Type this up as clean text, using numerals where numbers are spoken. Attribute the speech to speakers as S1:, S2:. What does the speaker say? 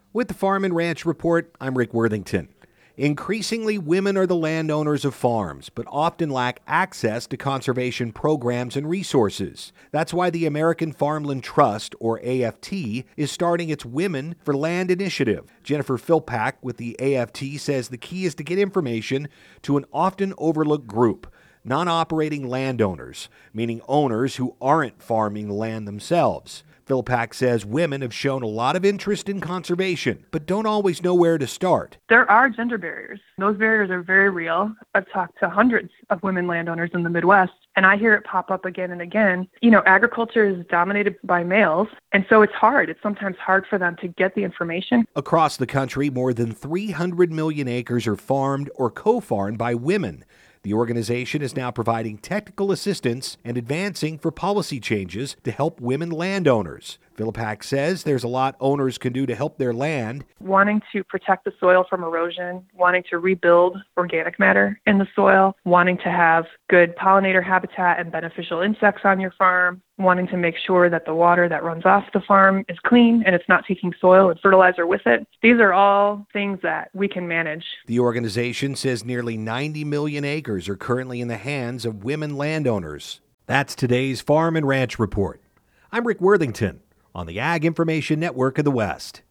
S1: With the Farm and Ranch Report, I'm Rick Worthington. Increasingly, women are the landowners of farms, but often lack access to conservation programs and resources. That's why the American Farmland Trust, or AFT, is starting its Women for Land initiative. Jennifer Philpak with the AFT says the key is to get information to an often overlooked group, non-operating landowners, meaning owners who aren't farming the land themselves. Philpak says women have shown a lot of interest in conservation, but don't always know where to start.
S2: There are gender barriers. Those barriers are very real. I've talked to hundreds of women landowners in the Midwest, and I hear it pop up again and again. Agriculture is dominated by males, and so it's hard. It's sometimes hard for them to get the information.
S1: Across the country, more than 300 million acres are farmed or co-farmed by women. The organization is now providing technical assistance and advancing for policy changes to help women landowners. Philpak says there's a lot owners can do to help their land.
S2: Wanting to protect the soil from erosion, wanting to rebuild organic matter in the soil, wanting to have good pollinator habitat and beneficial insects on your farm, wanting to make sure that the water that runs off the farm is clean and it's not taking soil and fertilizer with it. These are all things that we can manage.
S1: The organization says nearly 90 million acres are currently in the hands of women landowners. That's today's Farm and Ranch Report. I'm Rick Worthington on the Ag Information Network of the West.